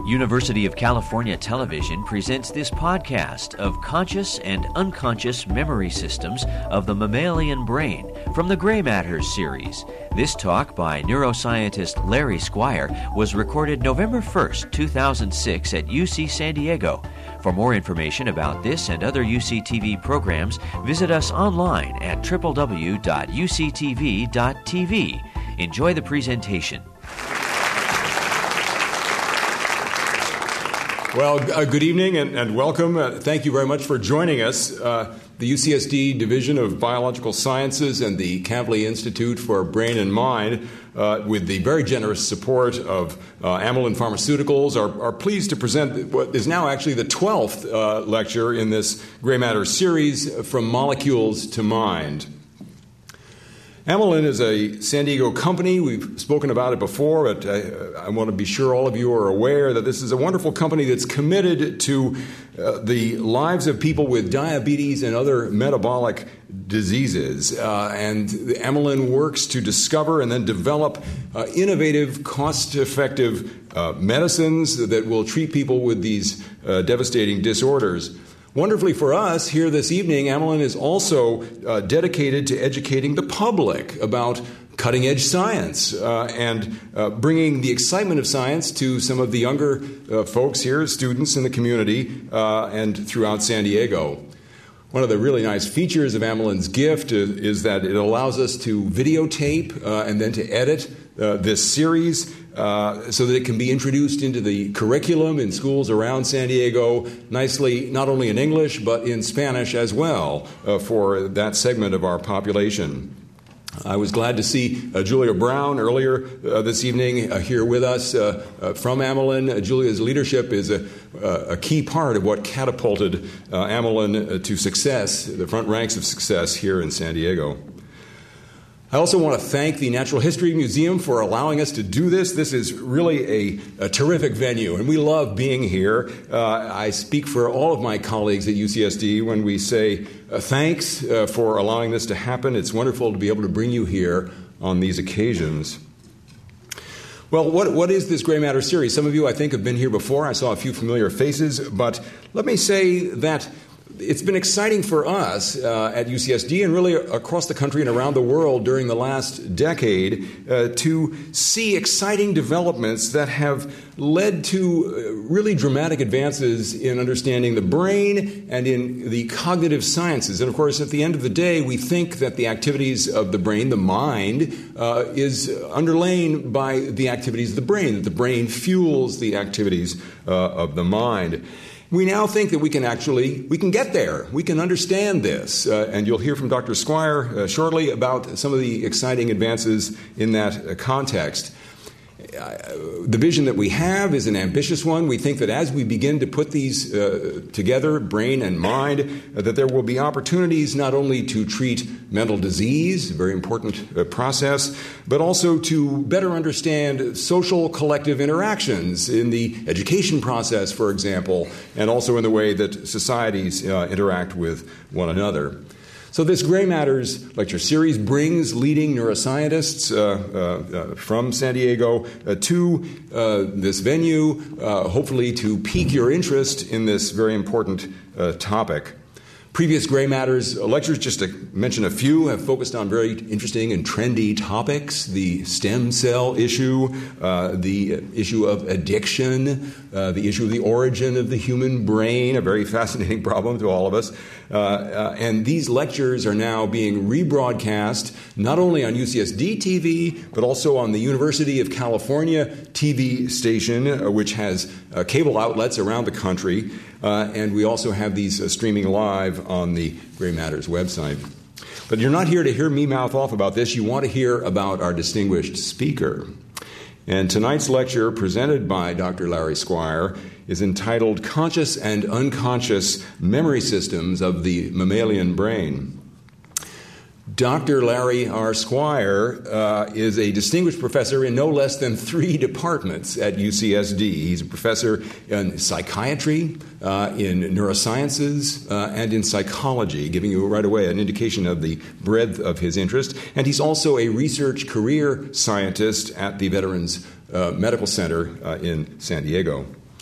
University of California Television presents this podcast of conscious and unconscious memory systems of the mammalian brain from the Gray Matters series. This talk by neuroscientist Larry Squire was recorded November 1st, 2006 at UC San Diego. For more information about this and other UCTV programs, visit us online at www.uctv.tv. Enjoy the presentation. Well, good evening and welcome. Thank you very much for joining us. The UCSD Division of Biological Sciences and the Kavli Institute for Brain and Mind, with the very generous support of Amylin Pharmaceuticals, are pleased to present what is now actually the 12th lecture in this Gray Matter series, From Molecules to Mind. Amylin is a San Diego company. We've spoken about it before, but I want to be sure all of you are aware that this is a wonderful company that's committed to the lives of people with diabetes and other metabolic diseases. And Amylin works to discover and then develop innovative, cost-effective medicines that will treat people with these devastating disorders. Wonderfully for us, here this evening, Amylin is also dedicated to educating the public about cutting-edge science and bringing the excitement of science to some of the younger folks here, students in the community, and throughout San Diego. One of the really nice features of Amylin's gift is that it allows us to videotape and then to edit this series so that it can be introduced into the curriculum in schools around San Diego nicely, not only in English, but in Spanish as well for that segment of our population. I was glad to see Julia Brown earlier this evening here with us from Amylin. Julia's leadership is a key part of what catapulted Amylin to success, the front ranks of success here in San Diego. I also want to thank the Natural History Museum for allowing us to do this. This is really a terrific venue, and we love being here. I speak for all of my colleagues at UCSD when we say thanks for allowing this to happen. It's wonderful to be able to bring you here on these occasions. Well, what is this Gray Matter series? Some of you, I think, have been here before. I saw a few familiar faces, but let me say that it's been exciting for us at UCSD and really across the country and around the world during the last decade to see exciting developments that have led to really dramatic advances in understanding the brain and in the cognitive sciences. And of course, at the end of the day, we think that the activities of the brain, the mind, is underlain by the activities of the brain, that the brain fuels the activities of the mind. We now think that we can get there. We can understand this. And you'll hear from Dr. Squire shortly about some of the exciting advances in that context. The vision that we have is an ambitious one. We think that as we begin to put these together, brain and mind, that there will be opportunities not only to treat mental disease, a very important process, but also to better understand social collective interactions in the education process, for example, and also in the way that societies interact with one another. So this Gray Matters lecture series brings leading neuroscientists from San Diego to this venue, hopefully to pique your interest in this very important topic. Previous Gray Matters lectures, just to mention a few, have focused on very interesting and trendy topics: the stem cell issue, the issue of addiction, the issue of the origin of the human brain, a very fascinating problem to all of us. And these lectures are now being rebroadcast not only on UCSD TV, but also on the University of California TV station, which has cable outlets around the country. And we also have these streaming live on the Gray Matters website. But you're not here to hear me mouth off about this. You want to hear about our distinguished speaker. And tonight's lecture, presented by Dr. Larry Squire, is entitled Conscious and Unconscious Memory Systems of the Mammalian Brain. Dr. Larry R. Squire is a distinguished professor in no less than 3 departments at UCSD. He's a professor in psychiatry, in neurosciences, and in psychology, giving you right away an indication of the breadth of his interest. And he's also a research career scientist at the Veterans Medical Center in San Diego.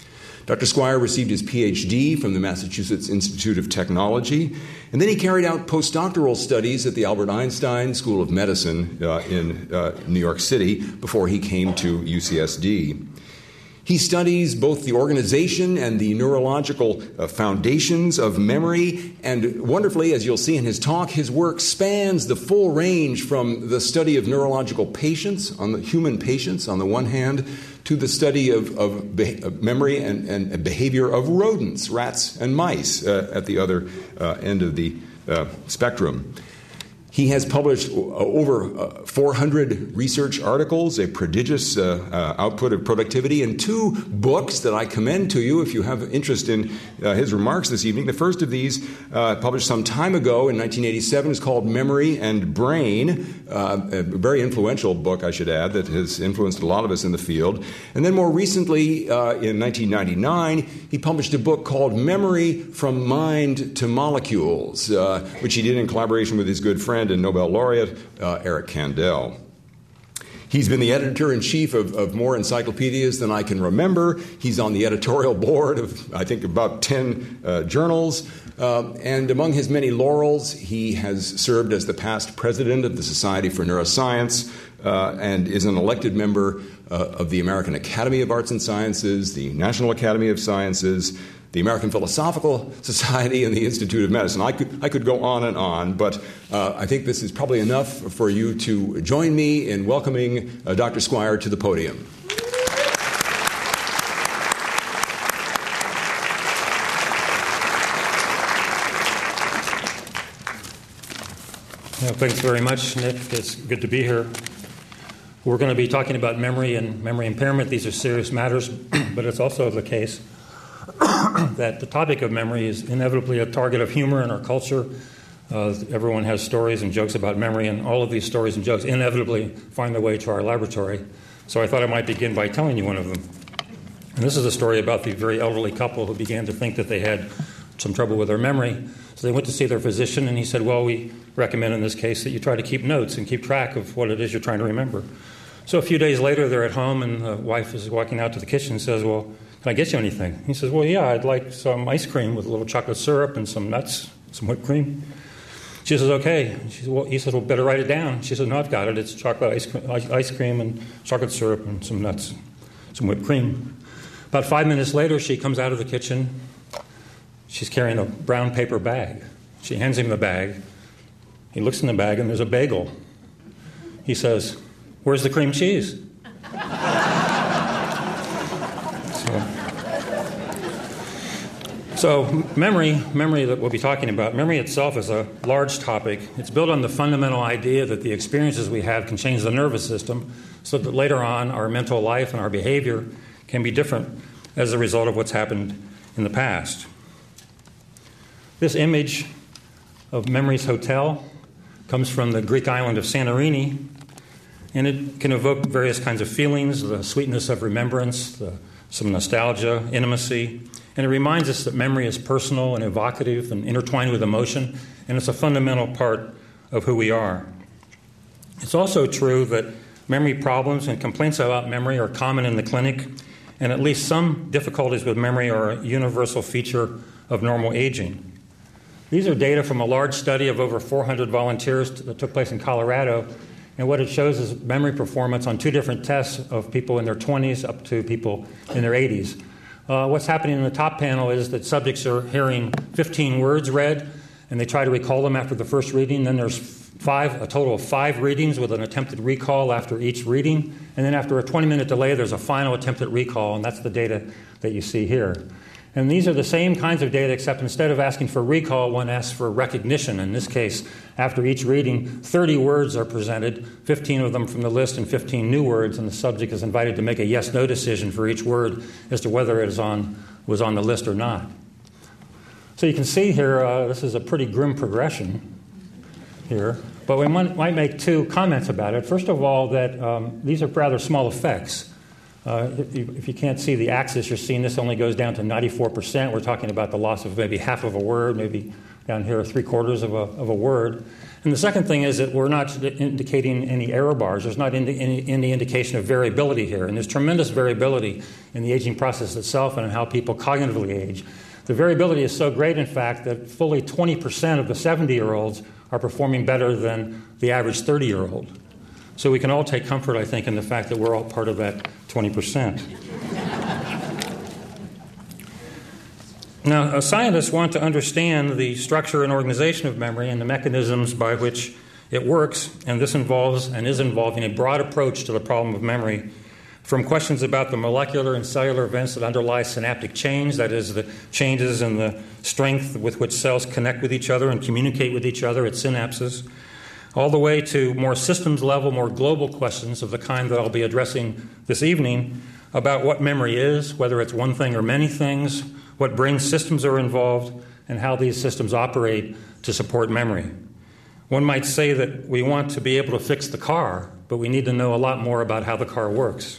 Dr. Squire received his PhD from the Massachusetts Institute of Technology, and then he carried out postdoctoral studies at the Albert Einstein School of Medicine in New York City before he came to UCSD. He studies both the organization and the neurological foundations of memory, and wonderfully, as you'll see in his talk, his work spans the full range from the study of neurological patients, on the human patients on the one hand, to the study of memory and behavior of rodents, rats and mice, at the other end of the spectrum. He has published over 400 research articles, a prodigious output of productivity, and 2 books that I commend to you if you have interest in his remarks this evening. The first of these, published some time ago in 1987, is called Memory and Brain, a very influential book, I should add, that has influenced a lot of us in the field. And then more recently, in 1999, he published a book called Memory from Mind to Molecules, which he did in collaboration with his good friend and Nobel laureate Eric Kandel. He's been the editor-in-chief of more encyclopedias than I can remember. He's on the editorial board of, I think, about 10 journals. And among his many laurels, he has served as the past president of the Society for Neuroscience and is an elected member of the American Academy of Arts and Sciences, the National Academy of Sciences, the American Philosophical Society, and the Institute of Medicine. I could go on, but I think this is probably enough for you to join me in welcoming Dr. Squire to the podium. Thanks very much, Nick. It's good to be here. We're going to be talking about memory and memory impairment. These are serious matters, but it's also the case that the topic of memory is inevitably a target of humor in our culture. Everyone has stories and jokes about memory, and all of these stories and jokes inevitably find their way to our laboratory. So I thought I might begin by telling you one of them. And this is a story about the very elderly couple who began to think that they had some trouble with their memory. So they went to see their physician, and he said, well, we recommend in this case that you try to keep notes and keep track of what it is you're trying to remember. So a few days later, they're at home, and the wife is walking out to the kitchen and says, well, can I get you anything? He says, well, yeah, I'd like some ice cream with a little chocolate syrup and some nuts, some whipped cream. She says, okay. He says, well, better write it down. She says, no, I've got it. It's chocolate ice cream and chocolate syrup and some nuts, some whipped cream. About 5 minutes later, she comes out of the kitchen. She's carrying a brown paper bag. She hands him the bag. He looks in the bag, and there's a bagel. He says, where's the cream cheese? So memory that we'll be talking about, memory itself is a large topic. It's built on the fundamental idea that the experiences we have can change the nervous system so that later on our mental life and our behavior can be different as a result of what's happened in the past. This image of Memory's Hotel comes from the Greek island of Santorini, and it can evoke various kinds of feelings, the sweetness of remembrance, some nostalgia, intimacy. And it reminds us that memory is personal and evocative and intertwined with emotion, and it's a fundamental part of who we are. It's also true that memory problems and complaints about memory are common in the clinic, and at least some difficulties with memory are a universal feature of normal aging. These are data from a large study of over 400 volunteers that took place in Colorado, and what it shows is memory performance on 2 different tests of people in their 20s up to people in their 80s. What's happening in the top panel is that subjects are hearing 15 words read, and they try to recall them after the first reading. Then there's a total of 5 readings with an attempted recall after each reading. And then after a 20-minute delay, there's a final attempted recall, and that's the data that you see here. And these are the same kinds of data, except instead of asking for recall, one asks for recognition. In this case, after each reading, 30 words are presented, 15 of them from the list and 15 new words, and the subject is invited to make a yes-no decision for each word as to whether it was on the list or not. So you can see here, this is a pretty grim progression here, but we might make 2 comments about it. First of all, that these are rather small effects. If you can't see the axis, you're seeing this only goes down to 94%. We're talking about the loss of maybe half of a word, maybe down here 3/4 of a word. And the second thing is that we're not indicating any error bars. There's not any indication of variability here. And there's tremendous variability in the aging process itself and in how people cognitively age. The variability is so great, in fact, that fully 20% of the 70-year-olds are performing better than the average 30-year-old. So we can all take comfort, I think, in the fact that we're all part of that 20%. Now, scientists want to understand the structure and organization of memory and the mechanisms by which it works, and this involves and is involving a broad approach to the problem of memory, from questions about the molecular and cellular events that underlie synaptic change, that is, the changes in the strength with which cells connect with each other and communicate with each other at synapses, all the way to more systems level, more global questions of the kind that I'll be addressing this evening about what memory is, whether it's one thing or many things, what brain systems are involved, and how these systems operate to support memory. One might say that we want to be able to fix the car, but we need to know a lot more about how the car works.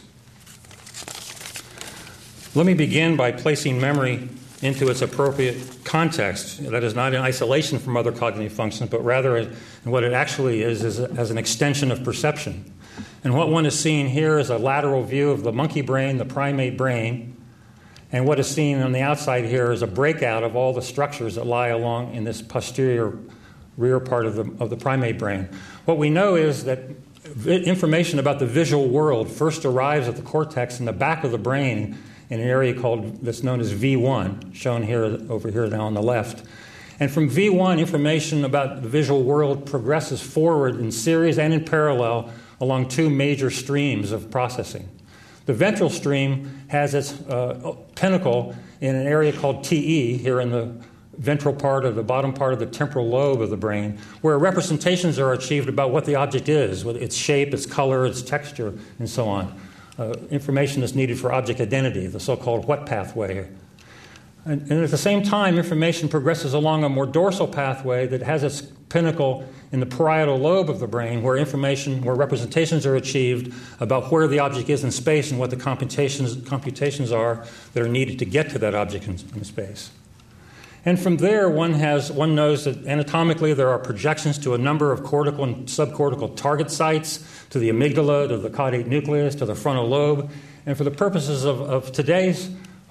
Let me begin by placing memory into its appropriate context, that is not in isolation from other cognitive functions, but rather in what it actually is as an extension of perception. And what one is seeing here is a lateral view of the monkey brain, the primate brain, and what is seen on the outside here is a breakout of all the structures that lie along in this posterior rear part of the primate brain. What we know is that information about the visual world first arrives at the cortex in the back of the brain in an area that's known as V1, shown here over here now on the left. And from V1, information about the visual world progresses forward in series and in parallel along two major streams of processing. The ventral stream has its pinnacle in an area called TE, here in the ventral part of the bottom part of the temporal lobe of the brain, where representations are achieved about what the object is, with its shape, its color, its texture, and so on. Information that's needed for object identity, the so-called what pathway. And at the same time, information progresses along a more dorsal pathway that has its pinnacle in the parietal lobe of the brain, where representations are achieved about where the object is in space and what the computations are that are needed to get to that object in space. And from there, one knows that anatomically there are projections to a number of cortical and subcortical target sites, to the amygdala, to the caudate nucleus, to the frontal lobe. And for the purposes of today's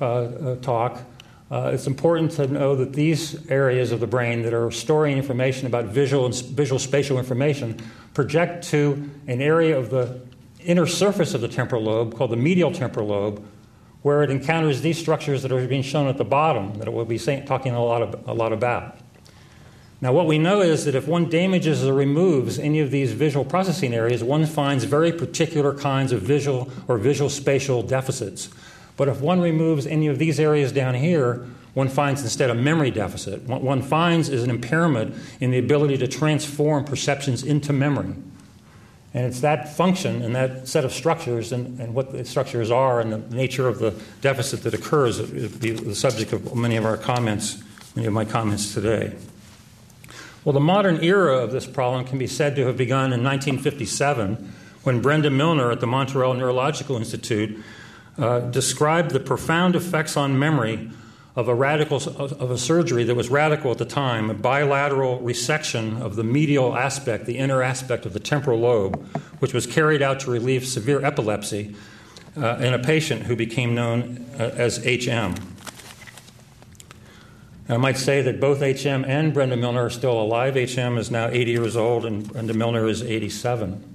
talk, it's important to know that these areas of the brain that are storing information about visual spatial information project to an area of the inner surface of the temporal lobe called the medial temporal lobe, where it encounters these structures that are being shown at the bottom that we'll be talking a lot about. Now, what we know is that if one damages or removes any of these visual processing areas, one finds very particular kinds of visual or visual spatial deficits. But if one removes any of these areas down here, one finds instead a memory deficit. What one finds is an impairment in the ability to transform perceptions into memory. And it's that function and that set of structures and what the structures are and the nature of the deficit that occurs that will be the subject of many of my comments today. Well, the modern era of this problem can be said to have begun in 1957 when Brenda Milner at the Montreal Neurological Institute described the profound effects on memory of a surgery that was radical at the time, a bilateral resection of the medial aspect, the inner aspect of the temporal lobe, which was carried out to relieve severe epilepsy in a patient who became known as HM. I might say that both HM and Brenda Milner are still alive. HM is now 80 years old and Brenda Milner is 87.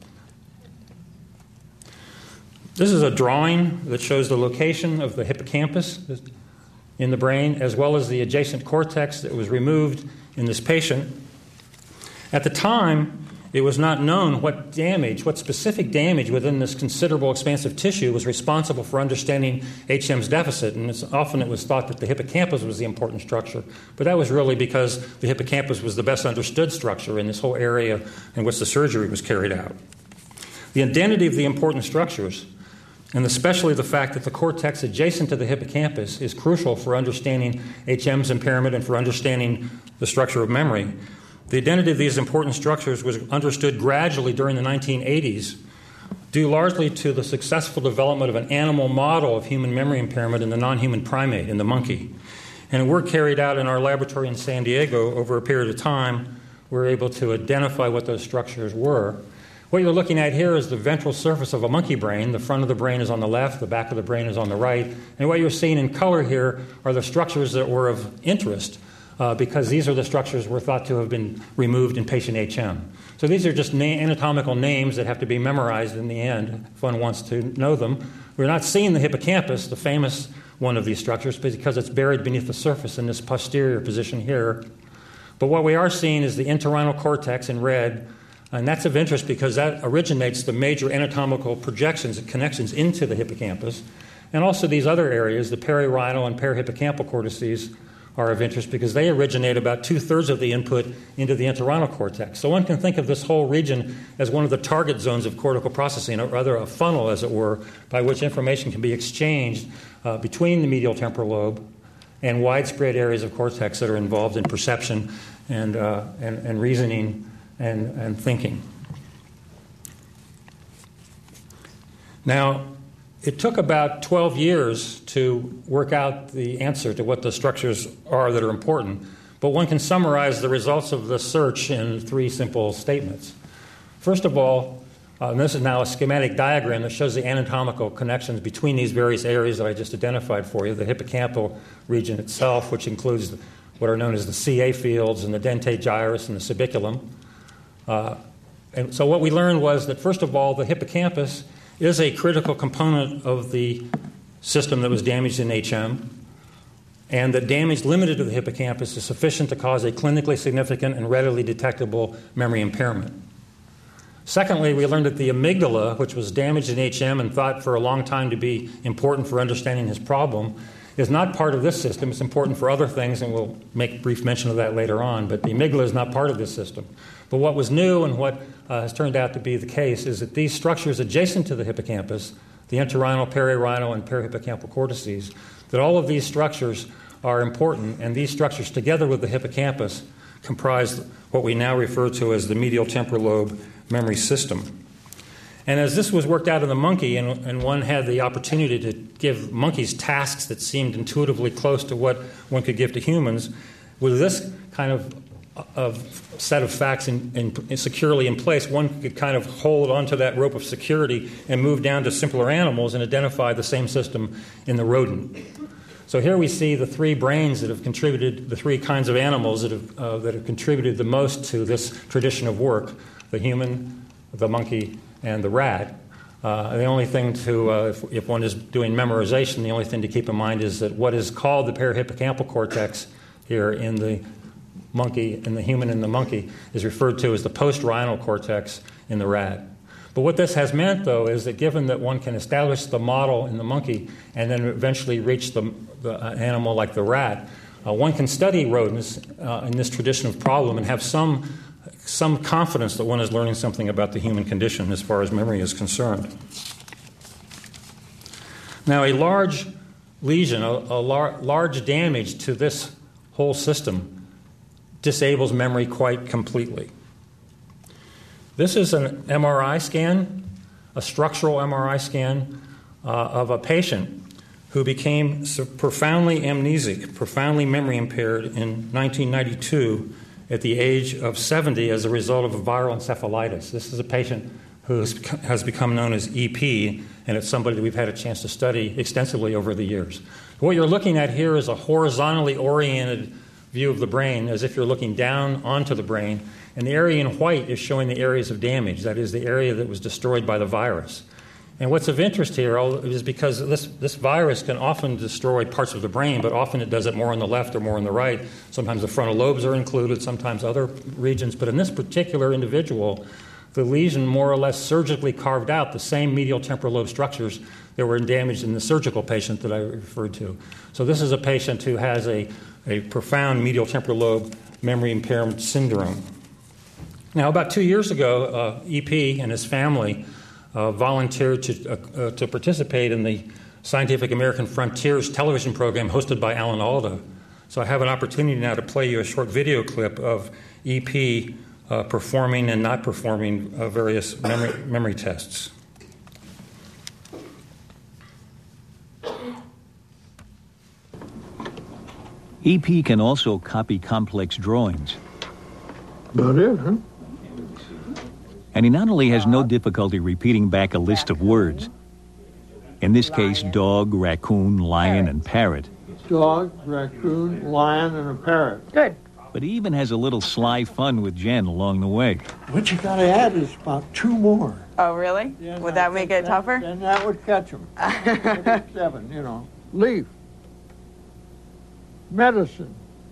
This is a drawing that shows the location of the hippocampus in the brain, as well as the adjacent cortex that was removed in this patient. At the time, it was not known what specific damage within this considerable expansive tissue was responsible for understanding HM's deficit. And often it was thought that the hippocampus was the important structure, but that was really because the hippocampus was the best understood structure in this whole area in which the surgery was carried out. The identity of the important structures, and especially the fact that the cortex adjacent to the hippocampus is crucial for understanding HM's impairment and for understanding the structure of memory. The identity of these important structures was understood gradually during the 1980s due largely to the successful development of an animal model of human memory impairment in the non-human primate, in the monkey. And work carried out in our laboratory in San Diego over a period of time, we were able to identify what those structures were. What you're looking at here is the ventral surface of a monkey brain. The front of the brain is on the left, the back of the brain is on the right. And what you're seeing in color here are the structures that were of interest, because these are the structures were thought to have been removed in patient HM. So these are just anatomical names that have to be memorized in the end if one wants to know them. We're not seeing the hippocampus, the famous one of these structures, because it's buried beneath the surface in this posterior position here. But what we are seeing is the entorhinal cortex in red, and that's of interest because that originates the major anatomical projections and connections into the hippocampus. And also these other areas, the perirhinal and perihippocampal cortices, are of interest because they originate about 2/3 of the input into the entorhinal cortex. So one can think of this whole region as one of the target zones of cortical processing, or rather a funnel, as it were, by which information can be exchanged between the medial temporal lobe and widespread areas of cortex that are involved in perception and reasoning and thinking. Now, it took about 12 years to work out the answer to what the structures are that are important, but one can summarize the results of the search in 3 simple statements. First of all, and this is now a schematic diagram that shows the anatomical connections between these various areas that I just identified for you, the hippocampal region itself, which includes what are known as the CA fields and the dentate gyrus and the subiculum. And so what we learned was that, first of all, the hippocampus is a critical component of the system that was damaged in HM, and that damage limited to the hippocampus is sufficient to cause a clinically significant and readily detectable memory impairment. Secondly, we learned that the amygdala, which was damaged in HM and thought for a long time to be important for understanding his problem, is not part of this system. It's important for other things, and we'll make brief mention of that later on, but the amygdala is not part of this system. But what was new and what has turned out to be the case is that these structures adjacent to the hippocampus, the entorhinal, perirhinal, and perihippocampal cortices, that all of these structures are important, and these structures together with the hippocampus comprise what we now refer to as the medial temporal lobe memory system. And as this was worked out in the monkey, and one had the opportunity to give monkeys tasks that seemed intuitively close to what one could give to humans, with this kind of set of facts securely in place, one could kind of hold onto that rope of security and move down to simpler animals and identify the same system in the rodent. So here we see the 3 brains that have contributed, the 3 kinds of animals that have contributed the most to this tradition of work: the human, the monkey, and the rat. The only thing to, if one is doing memorization, the only thing to keep in mind is that what is called the perihippocampal cortex here in the monkey, in the human and the monkey, is referred to as the post-rhinal cortex in the rat. But what this has meant, though, is that given that one can establish the model in the monkey and then eventually reach the animal like the rat, one can study rodents in this tradition of problem and have some confidence that one is learning something about the human condition as far as memory is concerned. Now, a large lesion, a large damage to this whole system disables memory quite completely. This is an MRI scan, a structural MRI scan of a patient who became profoundly amnesic, profoundly memory impaired in 1992 at the age of 70 as a result of a viral encephalitis. This is a patient who has become known as EP, and it's somebody that we've had a chance to study extensively over the years. What you're looking at here is a horizontally oriented view of the brain, as if you're looking down onto the brain, and the area in white is showing the areas of damage, that is, the area that was destroyed by the virus. And what's of interest here is because this virus can often destroy parts of the brain, but often it does it more on the left or more on the right. Sometimes the frontal lobes are included, sometimes other regions. But in this particular individual, the lesion more or less surgically carved out the same medial temporal lobe structures that were damaged in the surgical patient that I referred to. So this is a patient who has a profound medial temporal lobe memory impairment syndrome. Now, about 2 years ago, EP and his family volunteered to participate in the Scientific American Frontiers television program hosted by Alan Alda. So I have an opportunity now to play you a short video clip of EP performing and not performing various memory tests. EP can also copy complex drawings. About it, huh? And he not only has no difficulty repeating back a list of words, in this case, dog, raccoon, lion, and parrot. Dog, raccoon, lion, and a parrot. Good. But he even has a little sly fun with Jen along the way. What you gotta add is about 2 more. Oh, really? Yeah, Would that make it tougher? Then that would catch them. 7, you know. Leaf. Medicine.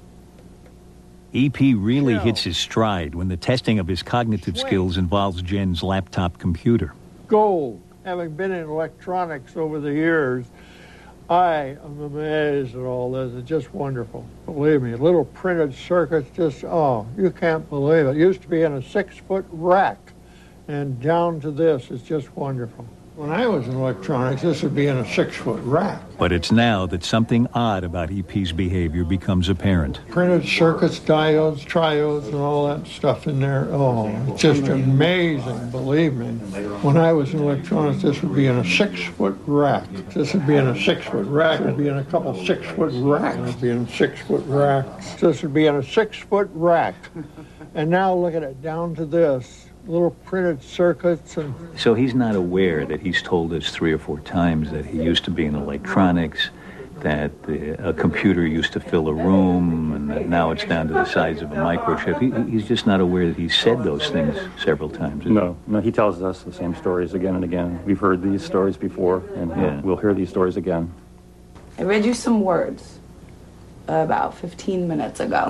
EP really hits his stride when the testing of his cognitive skills involves Jen's laptop computer. Gold. Having been in electronics over the years, I am amazed at all this. It's just wonderful. Believe me, little printed circuits, just, you can't believe it. It used to be in a 6-foot rack, and down to this, it's just wonderful. When I was in electronics, this would be in a 6-foot rack. But it's now that something odd about EP's behavior becomes apparent. Printed circuits, diodes, triodes, and all that stuff in there. Oh, it's just amazing, believe me. When I was in electronics, this would be in a 6-foot rack. This would be in a 6-foot rack. It would be in a couple 6-foot racks. It would be in 6-foot racks. This would be in a 6-foot rack. And now look at it, down to this. Little printed circuits. And so he's not aware that he's told us 3 or 4 times that he used to be in electronics, that a computer used to fill a room, and that now it's down to the size of a microchip. He's just not aware that he's said those things several times. No, he tells us the same stories again and again. We've heard these stories before, and we'll hear these stories again. I read you some words about 15 minutes ago.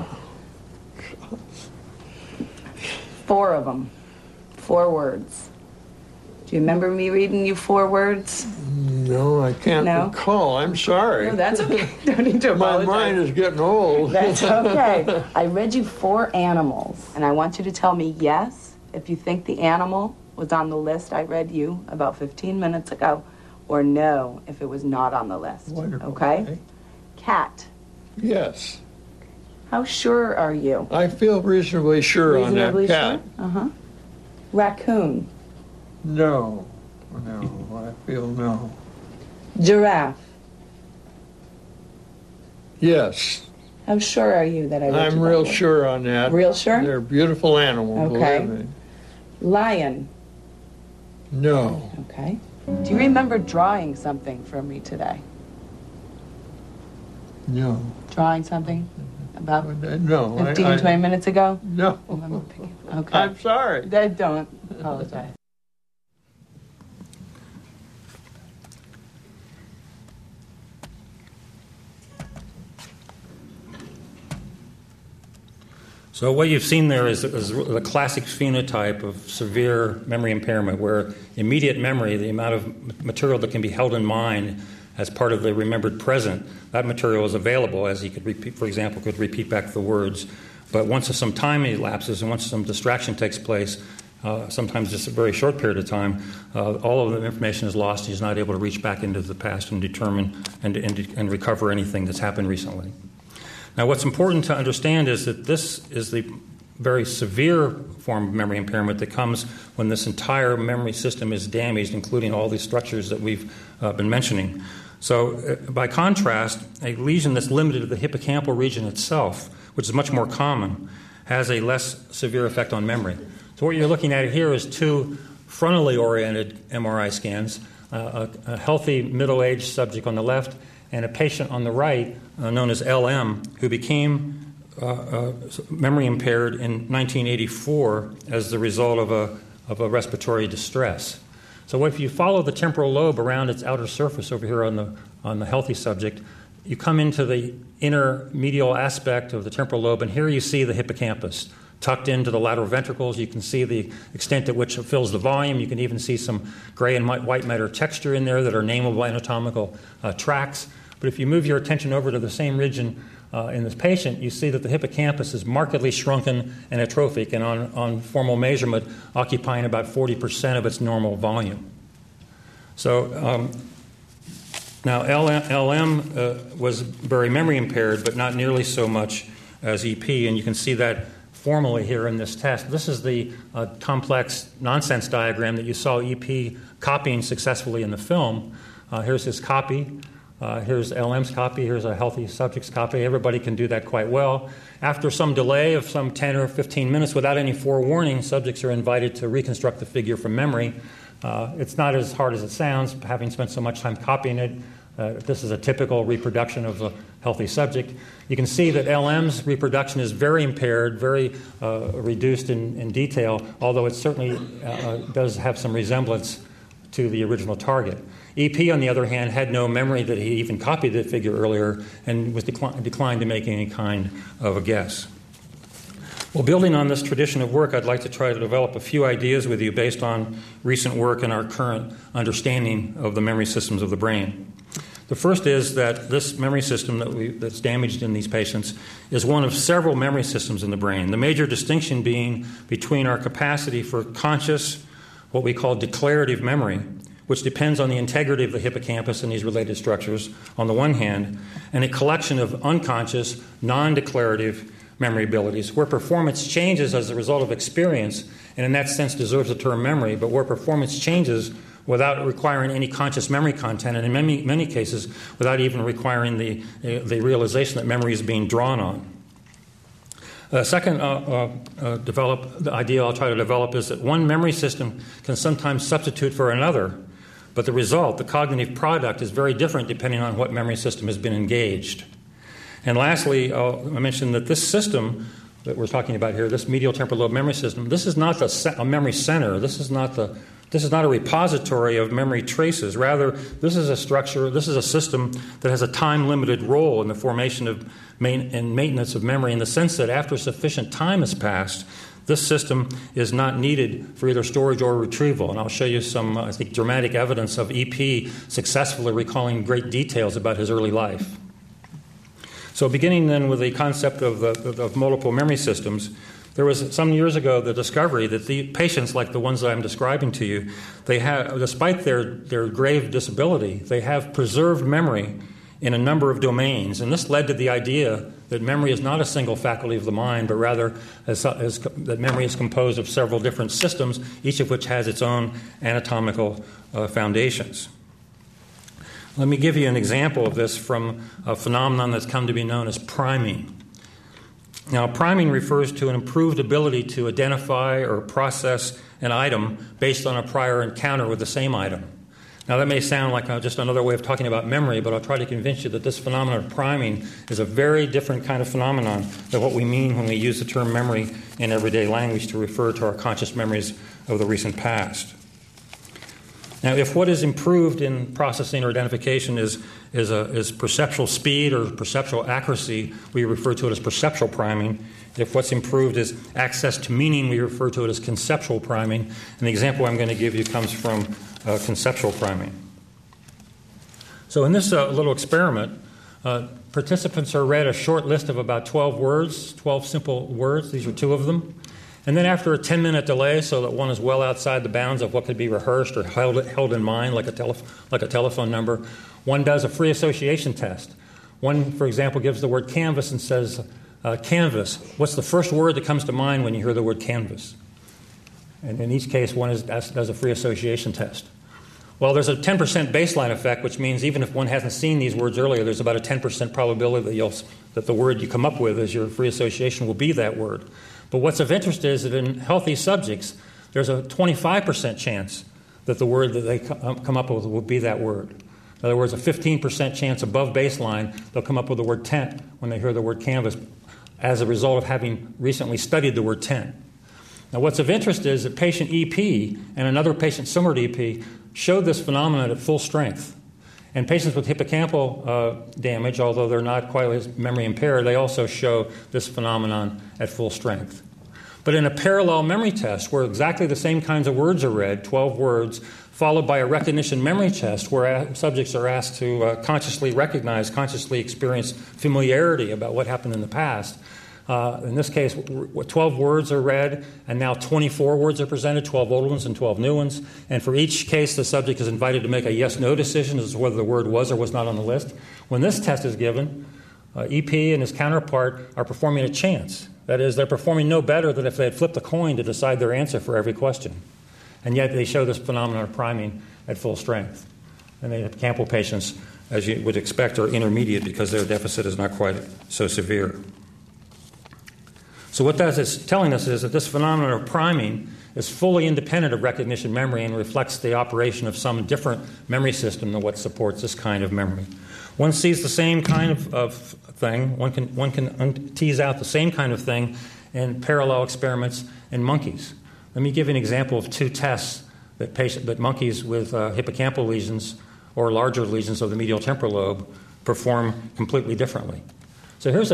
4 of them. 4 words. Do you remember me reading you 4 words? No, I can't recall. I'm sorry. No, that's okay. Don't need to apologize. My mind is getting old. That's okay. I read you 4 animals, and I want you to tell me yes if you think the animal was on the list I read you about 15 minutes ago, or no if it was not on the list. Wonderful. Okay? Cat. Yes. How sure are you? I feel reasonably sure on that cat. Sure? Uh-huh. Raccoon. No, I feel no. Giraffe. Yes. How sure are you that I read you I'm that real one? sure on that. Real sure? They're beautiful animals, Okay. believe me. Lion. No. Okay. Do you remember drawing something for me today? No. Drawing something about No. 15, 20 minutes ago? No. Okay. I'm sorry. Don't apologize. So what you've seen there is the classic phenotype of severe memory impairment, where immediate memory, the amount of material that can be held in mind as part of the remembered present, that material is available, as he could repeat, for example, could repeat back the words. But once some time elapses and once some distraction takes place, sometimes just a very short period of time, all of the information is lost. He's not able to reach back into the past and determine and recover anything that's happened recently. Now, what's important to understand is that this is the very severe form of memory impairment that comes when this entire memory system is damaged, including all these structures that we've been mentioning. So, by contrast, a lesion that's limited to the hippocampal region itself, which is much more common, has a less severe effect on memory. So what you're looking at here is 2 frontally oriented MRI scans, a healthy middle-aged subject on the left and a patient on the right, known as LM, who became memory impaired in 1984 as the result of a respiratory distress. So if you follow the temporal lobe around its outer surface over here on the healthy subject, you come into the inner medial aspect of the temporal lobe, and here you see the hippocampus tucked into the lateral ventricles. You can see the extent at which it fills the volume. You can even see some gray and white matter texture in there that are nameable anatomical tracts. But if you move your attention over to the same region in this patient, you see that the hippocampus is markedly shrunken and atrophic, and on formal measurement occupying about 40% of its normal volume. So now LM was very memory impaired, but not nearly so much as EP, and you can see that formally here in this test. This is the complex nonsense diagram that you saw EP copying successfully in the film. Here's his copy. Here's LM's copy. Here's a healthy subject's copy. Everybody can do that quite well. After some delay of some 10 or 15 minutes, without any forewarning, subjects are invited to reconstruct the figure from memory. It's not as hard as it sounds, having spent so much time copying it. This is a typical reproduction of a healthy subject. You can see that LM's reproduction is very impaired, very reduced in detail, although it certainly does have some resemblance to the original target. EP, on the other hand, had no memory that he even copied the figure earlier and was declined to make any kind of a guess. Well, building on this tradition of work, I'd like to try to develop a few ideas with you based on recent work and our current understanding of the memory systems of the brain. The first is that this memory system that's damaged in these patients is one of several memory systems in the brain. The major distinction being between our capacity for conscious, what we call declarative memory, which depends on the integrity of the hippocampus and these related structures on the one hand, and a collection of unconscious, non-declarative memory abilities, where performance changes as a result of experience, and in that sense deserves the term memory, but where performance changes without requiring any conscious memory content, and in many cases without even requiring the realization that memory is being drawn on. The second the idea I'll try to develop is that one memory system can sometimes substitute for another, but the result, the cognitive product, is very different depending on what memory system has been engaged. And lastly, I mentioned that this system that we're talking about here, this medial temporal lobe memory system, this is not a memory center. This is not a repository of memory traces. Rather, this is a structure, this is a system that has a time-limited role in the formation of and maintenance of memory, in the sense that after sufficient time has passed, this system is not needed for either storage or retrieval. And I'll show you some, I think, dramatic evidence of EP successfully recalling great details about his early life. So beginning then with the concept of multiple memory systems, there was some years ago the discovery that the patients like the ones that I'm describing to you, they have, despite their grave disability, they have preserved memory in a number of domains. And this led to the idea that memory is not a single faculty of the mind, but rather that memory is composed of several different systems, each of which has its own anatomical foundations. Let me give you an example of this from a phenomenon that's come to be known as priming. Now, priming refers to an improved ability to identify or process an item based on a prior encounter with the same item. Now, that may sound like just another way of talking about memory, but I'll try to convince you that this phenomenon of priming is a very different kind of phenomenon than what we mean when we use the term memory in everyday language to refer to our conscious memories of the recent past. Now, if what is improved in processing or identification is perceptual speed or perceptual accuracy, we refer to it as perceptual priming. If what's improved is access to meaning, we refer to it as conceptual priming. And the example I'm going to give you comes from conceptual priming. So in this little experiment, participants are read a short list of about 12 words, 12 simple words. These are two of them. And then after a 10-minute delay, so that one is well outside the bounds of what could be rehearsed or held in mind, like a telephone number, one does a free association test. One, for example, gives the word canvas and says, canvas. What's the first word that comes to mind when you hear the word canvas? And in each case, one does a free association test. Well, there's a 10% baseline effect, which means even if one hasn't seen these words earlier, there's about a 10% probability that the word you come up with as your free association will be that word. But what's of interest is that in healthy subjects, there's a 25% chance that the word that they come up with will be that word. In other words, a 15% chance above baseline, they'll come up with the word tent when they hear the word canvas as a result of having recently studied the word tent. Now, what's of interest is that patient EP and another patient similar to EP showed this phenomenon at full strength. And patients with hippocampal damage, although they're not quite as memory impaired, they also show this phenomenon at full strength. But in a parallel memory test, where exactly the same kinds of words are read, 12 words, followed by a recognition memory test, where subjects are asked to consciously recognize, consciously experience familiarity about what happened in the past. In this case, 12 words are read, and now 24 words are presented, 12 old ones and 12 new ones. And for each case, the subject is invited to make a yes-no decision as to whether the word was or was not on the list. When this test is given, EP and his counterpart are performing a chance. That is, they're performing no better than if they had flipped a coin to decide their answer for every question. And yet they show this phenomenon of priming at full strength. And the hippocampal patients as you would expect, are intermediate because their deficit is not quite so severe. So what that is telling us is that this phenomenon of priming is fully independent of recognition memory and reflects the operation of some different memory system than what supports this kind of memory. One sees the same kind of thing. One can tease out the same kind of thing in parallel experiments in monkeys. Let me give you an example of two tests that monkeys with hippocampal lesions or larger lesions of the medial temporal lobe perform completely differently. So here's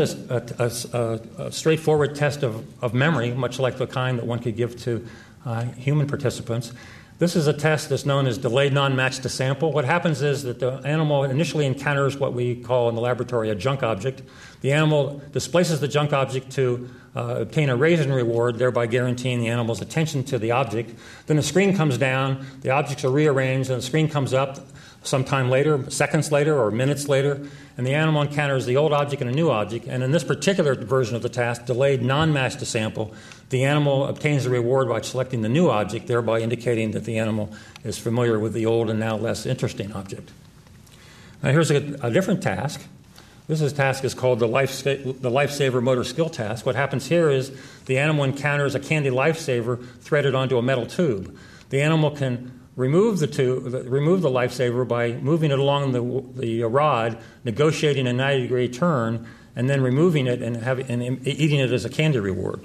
a straightforward test of memory, much like the kind that one could give to human participants. This is a test that's known as delayed non-match to sample. What happens is that the animal initially encounters what we call in the laboratory a junk object. The animal displaces the junk object to obtain a raise and reward, thereby guaranteeing the animal's attention to the object. Then the screen comes down, the objects are rearranged, and the screen comes up sometime later, seconds later or minutes later, and the animal encounters the old object and a new object. And in this particular version of the task, delayed non-match to sample, the animal obtains the reward by selecting the new object, thereby indicating that the animal is familiar with the old and now less interesting object. Now here's a different task. This task is called the Lifesaver Motor Skill Task. What happens here is the animal encounters a candy lifesaver threaded onto a metal tube. The animal can remove the lifesaver by moving it along the rod, negotiating a 90-degree turn, and then removing it and eating it as a candy reward.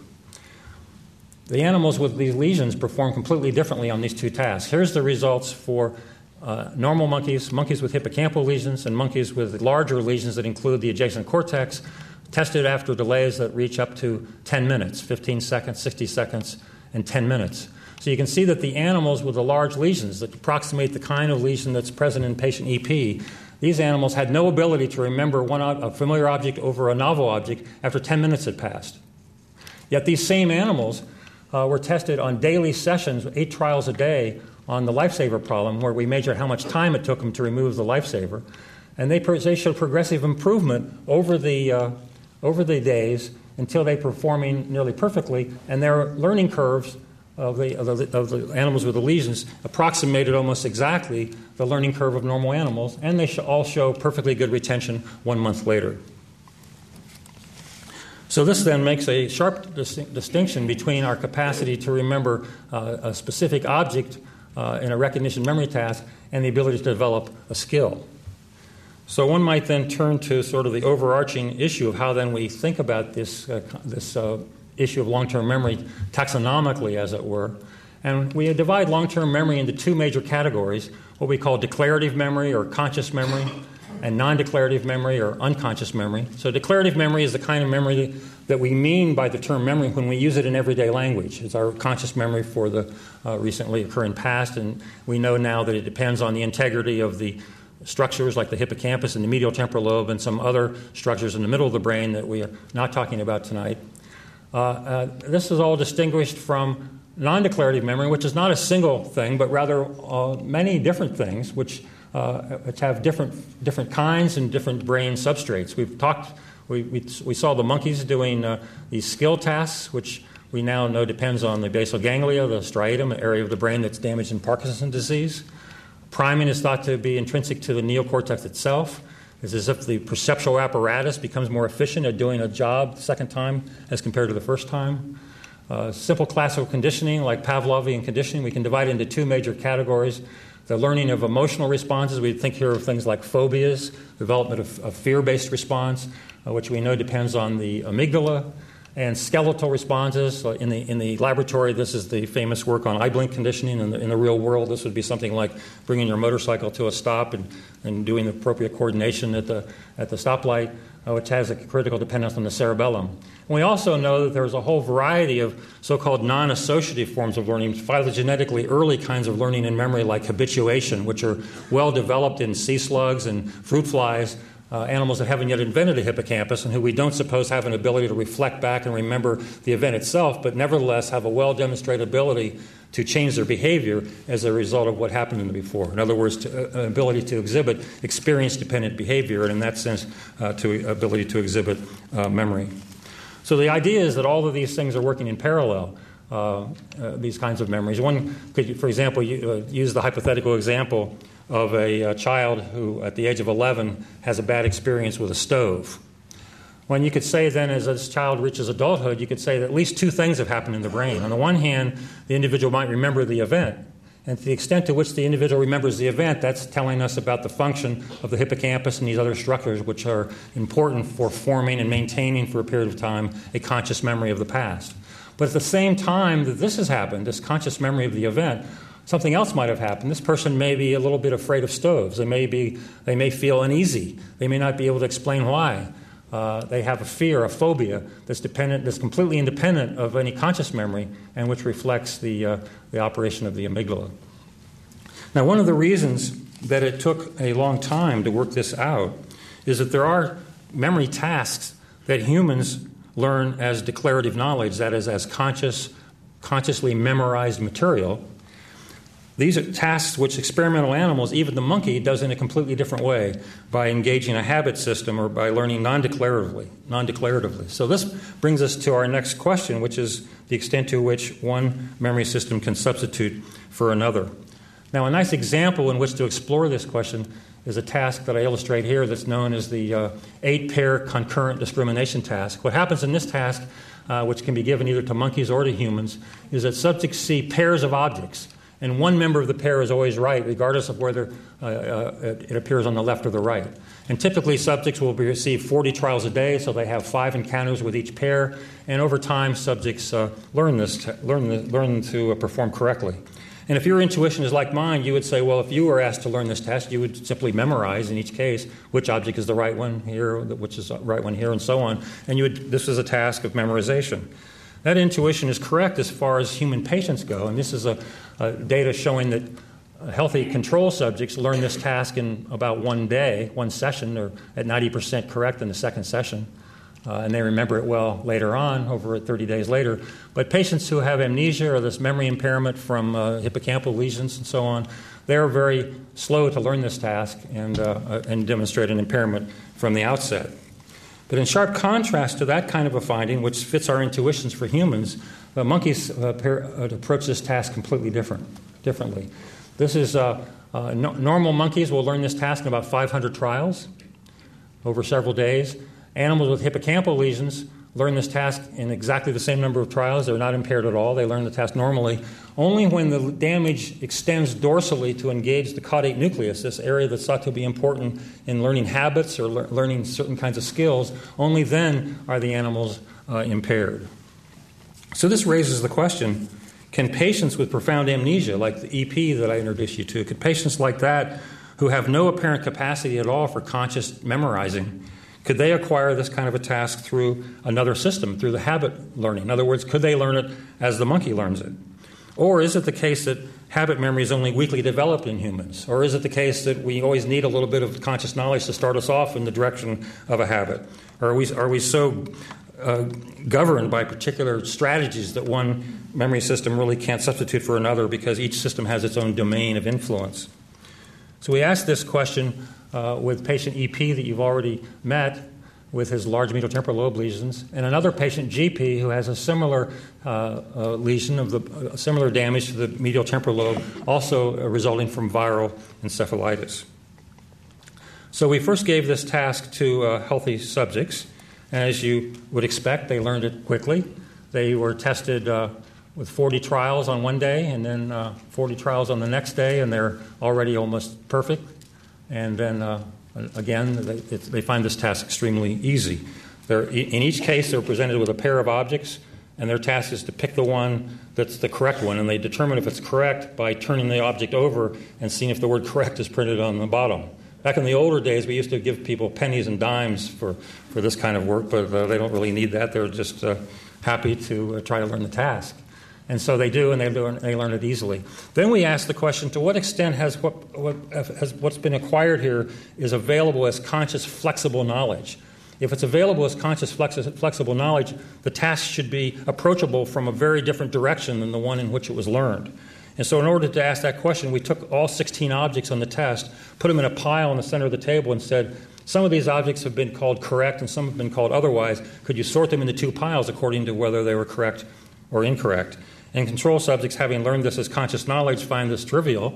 The animals with these lesions perform completely differently on these two tasks. Here's the results for normal monkeys with hippocampal lesions, and monkeys with larger lesions that include the adjacent cortex, tested after delays that reach up to 10 minutes, 15 seconds, 60 seconds, and 10 minutes. So you can see that the animals with the large lesions that approximate the kind of lesion that's present in patient EP, these animals had no ability to remember a familiar object over a novel object after 10 minutes had passed. Yet these same animals were tested on daily sessions, 8 trials a day, on the lifesaver problem, where we measured how much time it took them to remove the lifesaver. And they showed progressive improvement over the days until they were performing nearly perfectly, and their learning curves of the animals with the lesions approximated almost exactly the learning curve of normal animals, and they all show perfectly good retention 1 month later. So this then makes a sharp distinction between our capacity to remember a specific object in a recognition memory task and the ability to develop a skill. So one might then turn to sort of the overarching issue of how then we think about this issue of long-term memory taxonomically, as it were. And we divide long-term memory into two major categories, what we call declarative memory or conscious memory, and non-declarative memory or unconscious memory. So declarative memory is the kind of memory that we mean by the term memory when we use it in everyday language. It's our conscious memory for the recently occurring past, and we know now that it depends on the integrity of the structures like the hippocampus and the medial temporal lobe and some other structures in the middle of the brain that we are not talking about tonight. This is all distinguished from non-declarative memory, which is not a single thing, but rather many different things, which have different kinds and different brain substrates. We saw the monkeys doing these skill tasks, which we now know depends on the basal ganglia, the striatum, an area of the brain that's damaged in Parkinson's disease. Priming is thought to be intrinsic to the neocortex itself. It's as if the perceptual apparatus becomes more efficient at doing a job the second time as compared to the first time. Simple classical conditioning, like Pavlovian conditioning, we can divide into two major categories. The learning of emotional responses, we think here of things like phobias, development of fear-based response, which we know depends on the amygdala, and skeletal responses. In the laboratory, this is the famous work on eye blink conditioning. In the real world, this would be something like bringing your motorcycle to a stop and doing the appropriate coordination at the stoplight, which has a critical dependence on the cerebellum. And we also know that there's a whole variety of so-called non-associative forms of learning, phylogenetically early kinds of learning and memory like habituation, which are well developed in sea slugs and fruit flies, animals that haven't yet invented a hippocampus and who we don't suppose have an ability to reflect back and remember the event itself, but nevertheless have a well-demonstrated ability to change their behavior as a result of what happened in them before. In other words, an ability to exhibit experience-dependent behavior, and in that sense, to ability to exhibit memory. So the idea is that all of these things are working in parallel, these kinds of memories. One could, for example, use the hypothetical example of a child who, at the age of 11, has a bad experience with a stove. When you could say then, as this child reaches adulthood, you could say that at least two things have happened in the brain. On the one hand, the individual might remember the event. And to the extent to which the individual remembers the event, that's telling us about the function of the hippocampus and these other structures which are important for forming and maintaining for a period of time a conscious memory of the past. But at the same time that this has happened, this conscious memory of the event, something else might have happened. This person may be a little bit afraid of stoves. They may feel uneasy. They may not be able to explain why. They have a fear, a phobia that's completely independent of any conscious memory and which reflects the operation of the amygdala. Now, one of the reasons that it took a long time to work this out is that there are memory tasks that humans learn as declarative knowledge, that is, as consciously memorized material. These are tasks which experimental animals, even the monkey, does in a completely different way by engaging a habit system or by learning non-declaratively. So this brings us to our next question, which is the extent to which one memory system can substitute for another. Now, a nice example in which to explore this question is a task that I illustrate here that's known as the 8-pair concurrent discrimination task. What happens in this task, which can be given either to monkeys or to humans, is that subjects see pairs of objects. And one member of the pair is always right, regardless of whether it appears on the left or the right. And typically, subjects will receive 40 trials a day, so they have 5 encounters with each pair. And over time, subjects learn to perform correctly. And if your intuition is like mine, you would say, well, if you were asked to learn this test, you would simply memorize in each case which object is the right one here, which is the right one here, and so on. And this is a task of memorization. That intuition is correct as far as human patients go, and this is a data showing that healthy control subjects learn this task in about one day, one session, or at 90% correct in the second session, and they remember it well later on, over 30 days later. But patients who have amnesia or this memory impairment from hippocampal lesions and so on, they're very slow to learn this task and demonstrate an impairment from the outset. But in sharp contrast to that kind of a finding, which fits our intuitions for humans, the monkeys approach this task completely differently. This is normal monkeys will learn this task in about 500 trials over several days. Animals with hippocampal lesions learn this task in exactly the same number of trials. They're not impaired at all. They learn the task normally. Only when the damage extends dorsally to engage the caudate nucleus, this area that's thought to be important in learning habits or learning certain kinds of skills, only then are the animals impaired. So this raises the question, can patients with profound amnesia, like the EP that I introduced you to, could patients like that who have no apparent capacity at all for conscious memorizing, could they acquire this kind of a task through another system, through the habit learning? In other words, could they learn it as the monkey learns it? Or is it the case that habit memory is only weakly developed in humans? Or is it the case that we always need a little bit of conscious knowledge to start us off in the direction of a habit? Or are we so governed by particular strategies that one memory system really can't substitute for another because each system has its own domain of influence? So we asked this question with patient EP that you've already met with his large medial temporal lobe lesions, and another patient GP who has a similar lesion of similar damage to the medial temporal lobe, also resulting from viral encephalitis. So we first gave this task to healthy subjects, and as you would expect, they learned it quickly. They were tested with 40 trials on one day, and then 40 trials on the next day, and they're already almost perfect. And then, again, they find this task extremely easy. In each case, they're presented with a pair of objects, and their task is to pick the one that's the correct one, and they determine if it's correct by turning the object over and seeing if the word correct is printed on the bottom. Back in the older days, we used to give people pennies and dimes for this kind of work, but they don't really need that. They're just happy to try to learn the task. And so they do, and they learn it easily. Then we ask the question, to what extent has what's been acquired here is available as conscious, flexible knowledge? If it's available as conscious, flexible knowledge, the task should be approachable from a very different direction than the one in which it was learned. And so in order to ask that question, we took all 16 objects on the test, put them in a pile in the center of the table, and said, some of these objects have been called correct and some have been called otherwise. Could you sort them into two piles according to whether they were correct or incorrect? And control subjects, having learned this as conscious knowledge, find this trivial,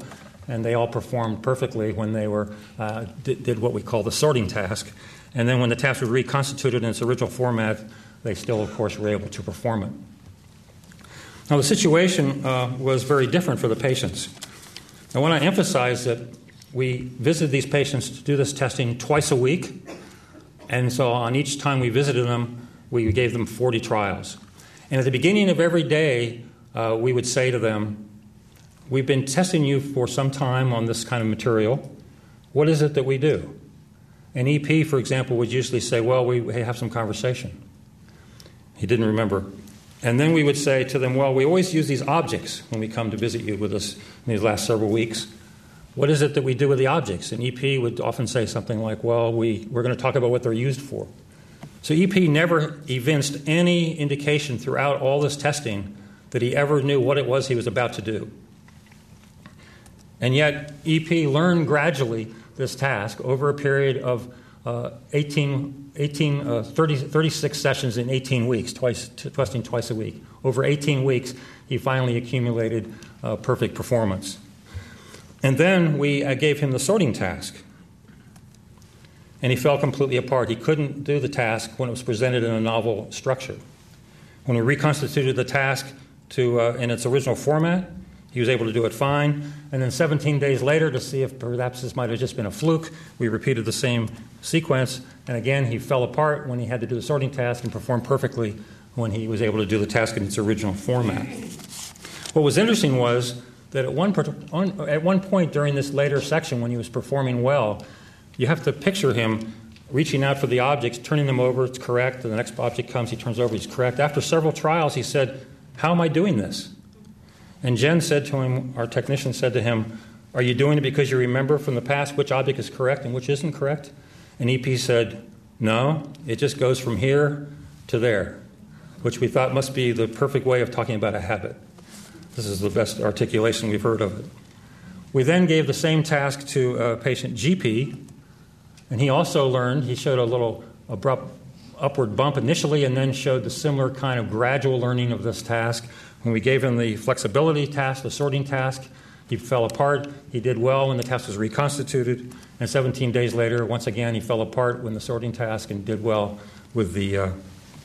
and they all performed perfectly when they were did what we call the sorting task. And then when the task was reconstituted in its original format, they still, of course, were able to perform it. Now, the situation was very different for the patients. I want to emphasize that we visited these patients to do this testing twice a week, and so on each time we visited them, we gave them 40 trials. And at the beginning of every day, we would say to them, we've been testing you for some time on this kind of material. What is it that we do? An EP, for example, would usually say, well, we have some conversation. He didn't remember. And then we would say to them, well, we always use these objects when we come to visit you with us in these last several weeks. What is it that we do with the objects? And EP would often say something like, well, we're going to talk about what they're used for. So EP never evinced any indication throughout all this testing that he ever knew what it was he was about to do. And yet EP learned gradually this task over a period of 36 sessions in 18 weeks, testing twice a week. Over 18 weeks, he finally accumulated perfect performance. And then we gave him the sorting task. And he fell completely apart. He couldn't do the task when it was presented in a novel structure. When we reconstituted the task in its original format, he was able to do it fine. And then 17 days later, to see if perhaps this might have just been a fluke, we repeated the same sequence. And again, he fell apart when he had to do the sorting task and performed perfectly when he was able to do the task in its original format. What was interesting was that at one point during this later section, when he was performing well, you have to picture him reaching out for the objects, turning them over, it's correct. And the next object comes, he turns over, he's correct. After several trials, he said, how am I doing this? And Jen said to him, our technician said to him, are you doing it because you remember from the past which object is correct and which isn't correct? And EP said, no, it just goes from here to there, which we thought must be the perfect way of talking about a habit. This is the best articulation we've heard of it. We then gave the same task to patient GP, and he also learned, he showed a little abrupt upward bump initially and then showed the similar kind of gradual learning of this task. When we gave him the flexibility task, the sorting task, he fell apart. He did well when the task was reconstituted. And 17 days later, once again, he fell apart when the sorting task and did well with the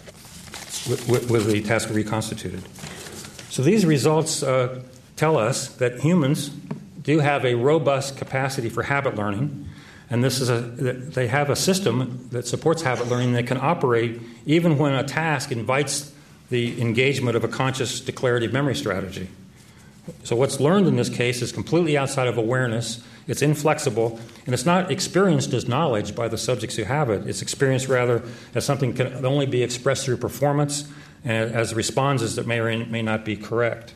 task reconstituted. So these results tell us that humans do have a robust capacity for habit learning. And they have a system that supports habit learning that can operate even when a task invites the engagement of a conscious declarative memory strategy. So what's learned in this case is completely outside of awareness, it's inflexible, and it's not experienced as knowledge by the subjects who have it. It's experienced rather as something that can only be expressed through performance and as responses that may or may not be correct.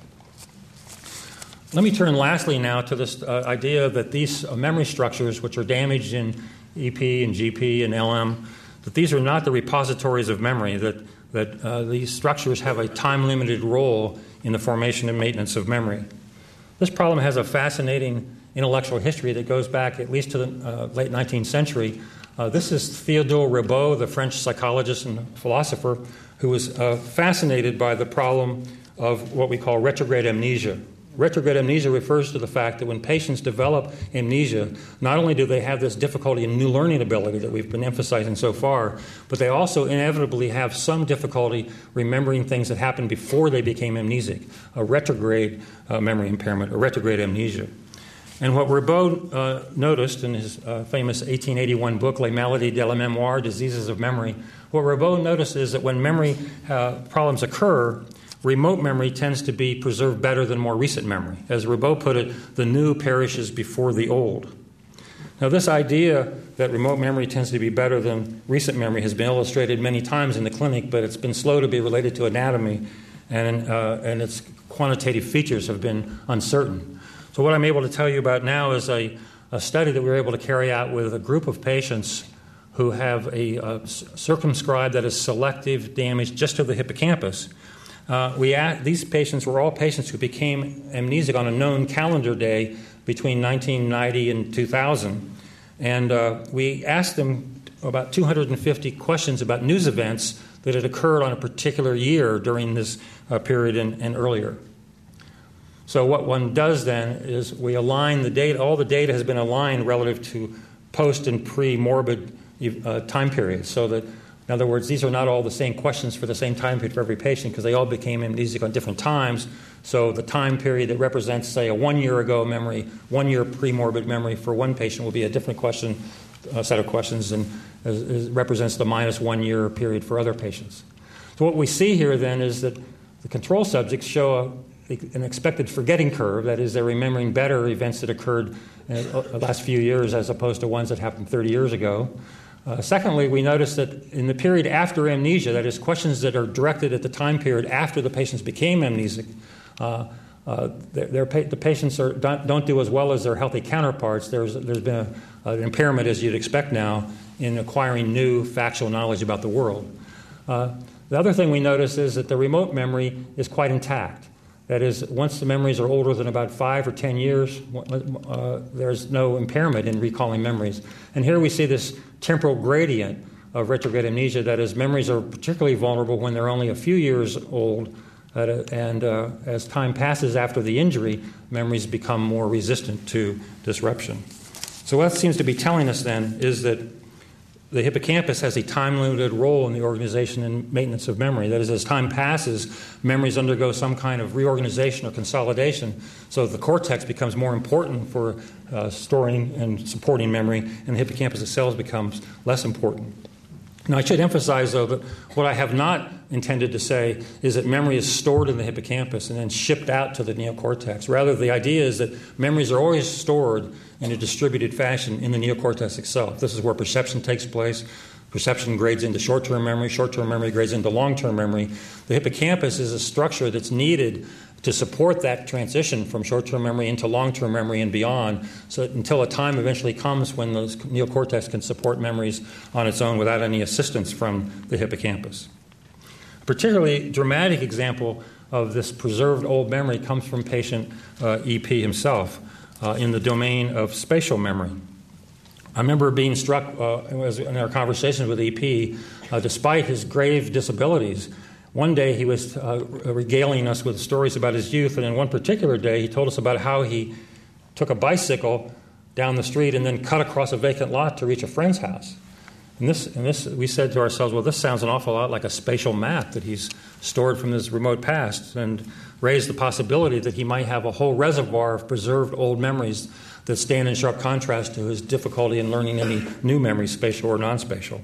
Let me turn lastly now to this idea that these memory structures, which are damaged in EP and GP and LM, that these are not the repositories of memory, that these structures have a time-limited role in the formation and maintenance of memory. This problem has a fascinating intellectual history that goes back at least to the late 19th century. This is Theodore Ribot, the French psychologist and philosopher, who was fascinated by the problem of what we call retrograde amnesia. Retrograde amnesia refers to the fact that when patients develop amnesia, not only do they have this difficulty in new learning ability that we've been emphasizing so far, but they also inevitably have some difficulty remembering things that happened before they became amnesic, a retrograde memory impairment, a retrograde amnesia. And what Ribot noticed in his famous 1881 book, Les Maladies de la Mémoire, Diseases of Memory, what Ribot noticed is that when memory problems occur, remote memory tends to be preserved better than more recent memory. As Ribot put it, the new perishes before the old. Now, this idea that remote memory tends to be better than recent memory has been illustrated many times in the clinic, but it's been slow to be related to anatomy, and its quantitative features have been uncertain. So what I'm able to tell you about now is a study that we were able to carry out with a group of patients who have a circumscribed, that is selective damage just to the hippocampus. These patients were all patients who became amnesic on a known calendar day between 1990 and 2000. And we asked them about 250 questions about news events that had occurred on a particular year during this period and earlier. So what one does then is we align the data. All the data has been aligned relative to post and pre-morbid time periods, so that, in other words, these are not all the same questions for the same time period for every patient, because they all became amnesic on different times. So the time period that represents, say, a 1 year ago memory, 1 year pre-morbid memory for one patient will be a different question, set of questions, and represents the minus 1 year period for other patients. So what we see here then is that the control subjects show an expected forgetting curve, that is, they're remembering better events that occurred in the last few years as opposed to ones that happened 30 years ago. Secondly, we notice that in the period after amnesia, that is, questions that are directed at the time period after the patients became amnesic, the patients don't do as well as their healthy counterparts. There's been an impairment, as you'd expect now, in acquiring new factual knowledge about the world. The other thing we notice is that the remote memory is quite intact. That is, once the memories are older than about 5 or 10 years, there's no impairment in recalling memories. And here we see this temporal gradient of retrograde amnesia. That is, memories are particularly vulnerable when they're only a few years old, and as time passes after the injury, memories become more resistant to disruption. So what that seems to be telling us then is that the hippocampus has a time-limited role in the organization and maintenance of memory. That is, as time passes, memories undergo some kind of reorganization or consolidation, so the cortex becomes more important for storing and supporting memory, and the hippocampus itself becomes less important. Now, I should emphasize, though, that what I have not intended to say is that memory is stored in the hippocampus and then shipped out to the neocortex. Rather, the idea is that memories are always stored in a distributed fashion in the neocortex itself. This is where perception takes place. Perception grades into short-term memory grades into long-term memory. The hippocampus is a structure that's needed to support that transition from short-term memory into long-term memory and beyond, so that until a time eventually comes when the neocortex can support memories on its own without any assistance from the hippocampus. A particularly dramatic example of this preserved old memory comes from patient EP himself in the domain of spatial memory. I remember being struck in our conversations with EP, despite his grave disabilities. One day he was regaling us with stories about his youth, and in one particular day he told us about how he took a bicycle down the street and then cut across a vacant lot to reach a friend's house. And this, we said to ourselves, well, this sounds an awful lot like a spatial map that he's stored from his remote past, and raised the possibility that he might have a whole reservoir of preserved old memories that stand in sharp contrast to his difficulty in learning any new memories, spatial or non-spatial.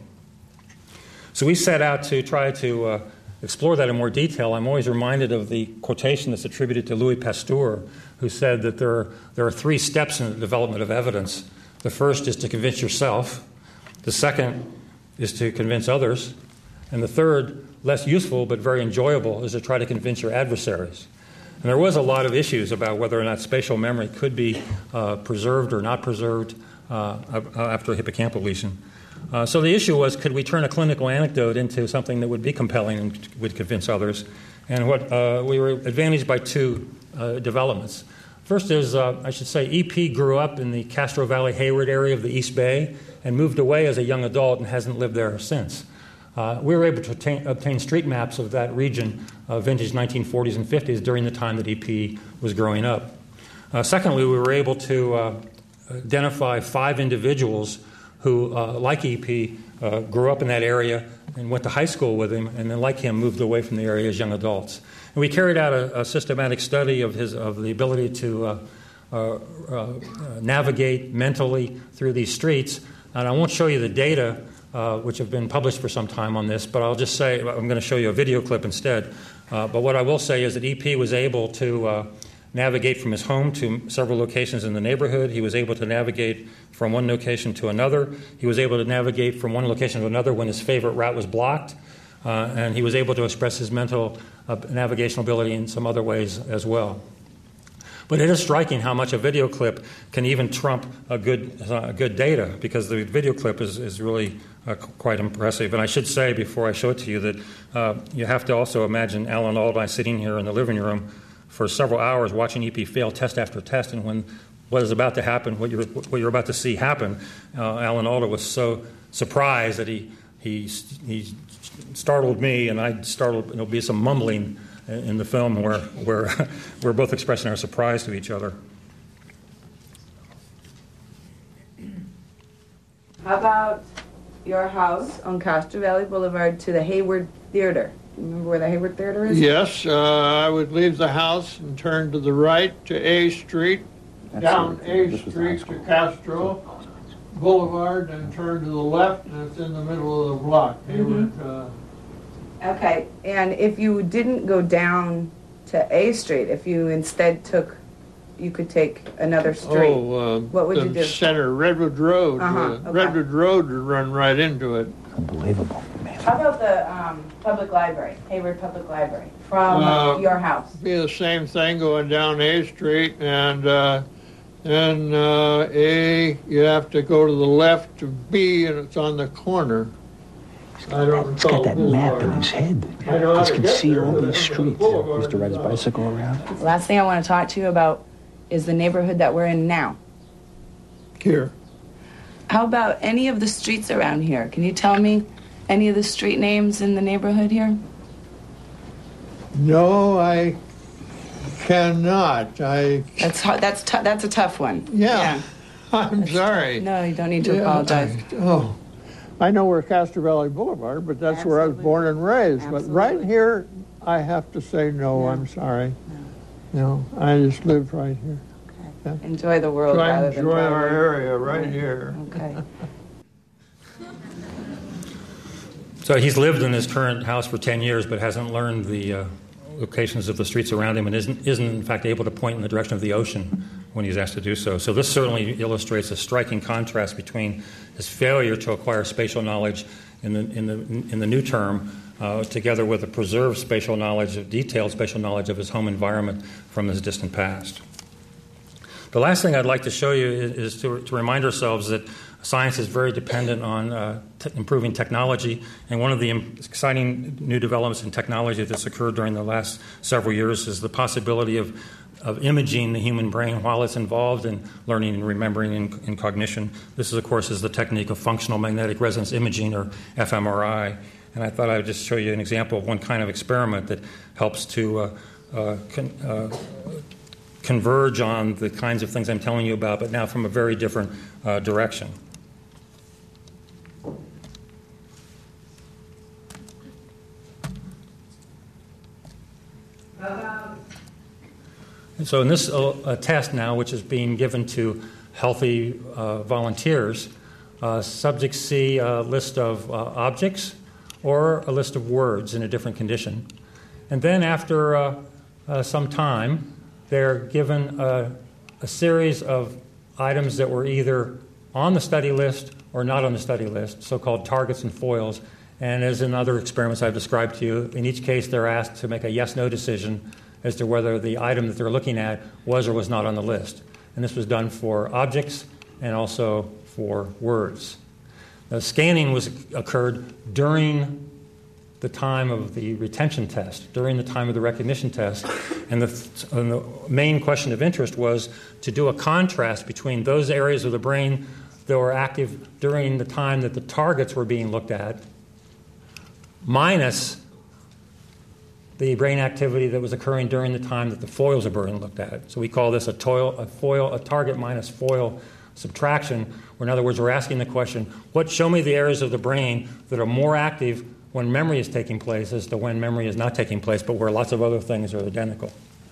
So we set out to try to explore that in more detail. I'm always reminded of the quotation that's attributed to Louis Pasteur, who said that there are 3 steps in the development of evidence. The first is to convince yourself. The second is to convince others. And the third, less useful but very enjoyable, is to try to convince your adversaries. And there was a lot of issues about whether or not spatial memory could be preserved or not preserved after a hippocampal lesion. So the issue was, could we turn a clinical anecdote into something that would be compelling and would convince others? And what we were advantaged by 2 developments. First is, I should say, EP grew up in the Castro Valley Hayward area of the East Bay and moved away as a young adult and hasn't lived there since. We were able to obtain street maps of that region, vintage 1940s and 50s, during the time that EP was growing up. Secondly, we were able to identify 5 individuals who, like EP, grew up in that area and went to high school with him, and then, like him, moved away from the area as young adults. And we carried out a systematic study of the ability to navigate mentally through these streets. And I won't show you the data, which have been published for some time on this, but I'll just say, I'm going to show you a video clip instead. But what I will say is that EP was able to navigate from his home to several locations in the neighborhood. He was able to navigate from one location to another. He was able to navigate from one location to another when his favorite route was blocked. And he was able to express his mental navigational ability in some other ways as well. But it is striking how much a video clip can even trump a good data, because the video clip is really quite impressive. And I should say, before I show it to you, that you have to also imagine Alan Alda sitting here in the living room for several hours watching EP fail test after test, and when what is about to happen, what you're about to see happen, Alan Alda was so surprised that he startled me, and I startled. There'll be some mumbling in the film where we're both expressing our surprise to each other. How about your house on Castro Valley Boulevard to the Hayward Theater? Remember where the Hayward Theater is? Yes, I would leave the house and turn to the right to A Street, down A Street to Castro Boulevard, and turn to the left, and it's in the middle of the block. Hayward. Okay, and if you didn't go down to A Street, if you instead you could take another street. What would you do? Center, Redwood Road. Okay. Redwood Road would run right into it. Unbelievable, man. How about the public library, Hayward Public Library, from your house? Be the same thing going down A Street, and A, you have to go to the left to B, and it's on the corner. He's got that map in his head. He can see all these streets. He used to ride his bicycle around. Last thing I want to talk to you about is the neighborhood that we're in now. Here. How about any of the streets around here? Can you tell me any of the street names in the neighborhood here? No, I cannot. That's hard. That's a tough one. Yeah. I'm sorry. No, you don't need to apologize. I know where Castro Valley Boulevard, but that's where I was born and raised. Absolutely. But right here, I have to say no. I'm sorry. No, I just live right here. Okay. Yeah. Enjoy the world rather than enjoy our area right here. Okay. So he's lived in his current house for 10 years, but hasn't learned the locations of the streets around him, and isn't in fact able to point in the direction of the ocean when he's asked to do so. So this certainly illustrates a striking contrast between his failure to acquire spatial knowledge in the new term, together with a preserved spatial knowledge, detailed spatial knowledge of his home environment from his distant past. The last thing I'd like to show you is to remind ourselves that science is very dependent on improving technology, and one of the exciting new developments in technology that's occurred during the last several years is the possibility of imaging the human brain while it's involved in learning and remembering and cognition. This, of course, is the technique of functional magnetic resonance imaging, or fMRI. And I thought I would just show you an example of one kind of experiment that helps to converge on the kinds of things I'm telling you about, but now from a very different direction. And so in this test now, which is being given to healthy volunteers, subjects see a list of objects or a list of words in a different condition. And then after some time, they're given a series of items that were either on the study list or not on the study list, so-called targets and foils. And as in other experiments I've described to you, in each case they're asked to make a yes-no decision as to whether the item that they're looking at was or was not on the list. And this was done for objects and also for words. The scanning occurred during the time of the retention test, during the time of the recognition test. And the main question of interest was to do a contrast between those areas of the brain that were active during the time that the targets were being looked at, minus the brain activity that was occurring during the time that the foils are being looked at. So we call this a target minus foil subtraction, where in other words we're asking the question, show me the areas of the brain that are more active when memory is taking place as to when memory is not taking place, but where lots of other things are identical.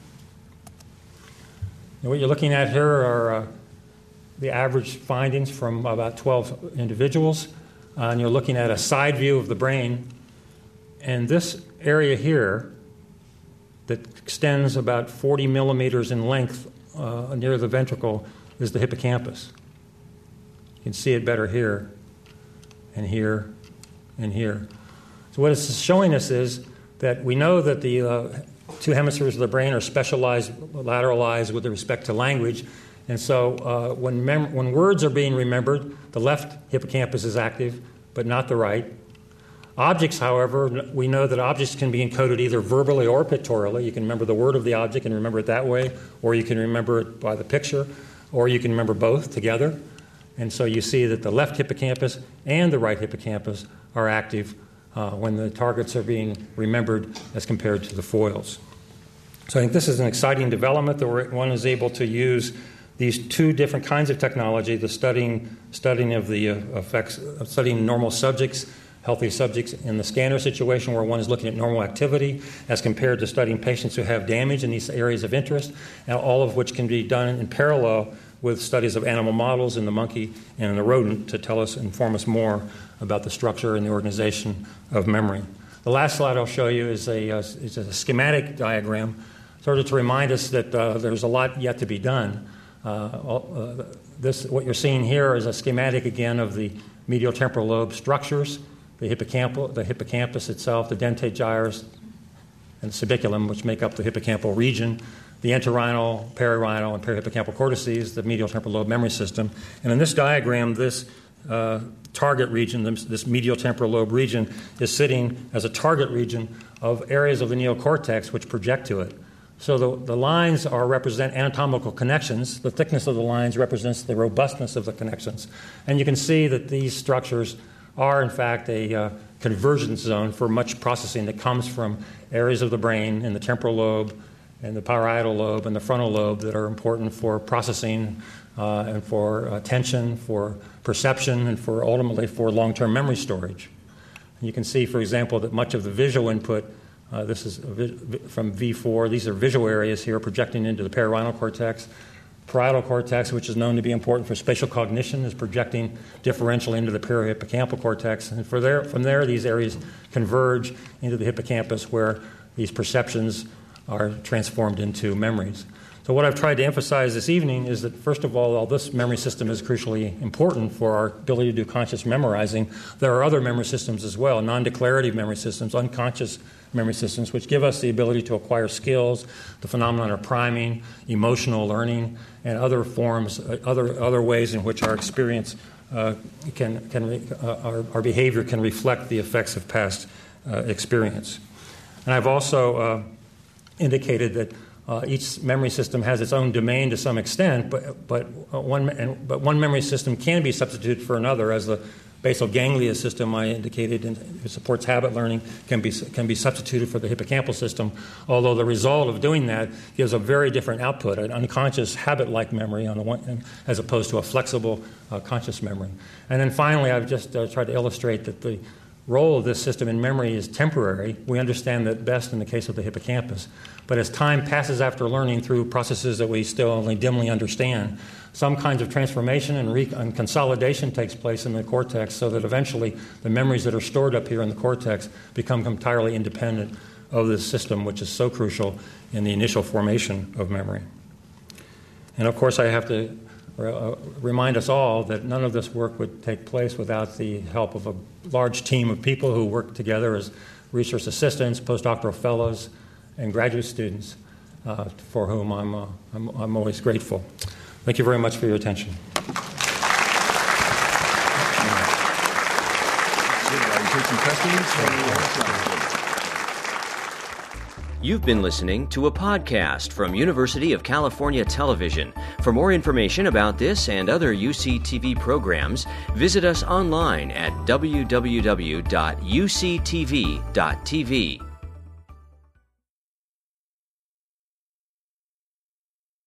And what you're looking at here are the average findings from about 12 individuals, and you're looking at a side view of the brain. And this area here that extends about 40 millimeters in length near the ventricle is the hippocampus. You can see it better here and here and here. So what it's showing us is that we know that the two hemispheres of the brain are specialized, lateralized with respect to language. And so when words are being remembered, the left hippocampus is active, but not the right. Objects, however, we know that objects can be encoded either verbally or pictorially. You can remember the word of the object and remember it that way, or you can remember it by the picture, or you can remember both together. And so you see that the left hippocampus and the right hippocampus are active when the targets are being remembered as compared to the foils. So I think this is an exciting development that one is able to use these two different kinds of technology, the studying of the effects of studying normal subjects, healthy subjects in the scanner situation where one is looking at normal activity as compared to studying patients who have damage in these areas of interest, and all of which can be done in parallel with studies of animal models in the monkey and in the rodent to inform us more about the structure and the organization of memory. The last slide I'll show you is a schematic diagram, sort of to remind us that there's a lot yet to be done. What you're seeing here is a schematic again of the medial temporal lobe structures, the hippocampus itself, the dentate gyrus, and the subiculum, which make up the hippocampal region, the entorhinal, perirhinal, and perihippocampal cortices, the medial temporal lobe memory system. And in this diagram, this target region, this medial temporal lobe region, is sitting as a target region of areas of the neocortex which project to it. So the lines represent anatomical connections. The thickness of the lines represents the robustness of the connections. And you can see that these structures are, in fact, a convergence zone for much processing that comes from areas of the brain in the temporal lobe and the parietal lobe and the frontal lobe that are important for processing and for attention, for perception, and ultimately for long-term memory storage. And you can see, for example, that much of the visual input, this is from V4, these are visual areas here projecting into the perirhinal cortex. Parietal cortex, which is known to be important for spatial cognition, is projecting differentially into the perihippocampal cortex. And from there, these areas converge into the hippocampus where these perceptions are transformed into memories. So what I've tried to emphasize this evening is that, first of all, while this memory system is crucially important for our ability to do conscious memorizing, there are other memory systems as well, non-declarative memory systems, unconscious memory systems, which give us the ability to acquire skills, the phenomenon of priming, emotional learning, and other forms, other ways in which our experience our behavior can reflect the effects of past experience. And I've also indicated that each memory system has its own domain to some extent, but one memory system can be substituted for another, as the basal ganglia system I indicated, and supports habit learning, can be substituted for the hippocampal system, although the result of doing that gives a very different output, an unconscious habit-like memory on the one end, as opposed to a flexible conscious memory. And then finally, I've just tried to illustrate that the role of this system in memory is temporary. We understand that best in the case of the hippocampus. But as time passes after learning through processes that we still only dimly understand, some kinds of transformation and consolidation takes place in the cortex so that eventually the memories that are stored up here in the cortex become entirely independent of this system, which is so crucial in the initial formation of memory. And of course, I have to remind us all that none of this work would take place without the help of a large team of people who work together as research assistants, postdoctoral fellows, and graduate students, for whom I'm always grateful. Thank you very much for your attention. You've been listening to a podcast from University of California Television. For more information about this and other UCTV programs, visit us online at www.uctv.tv.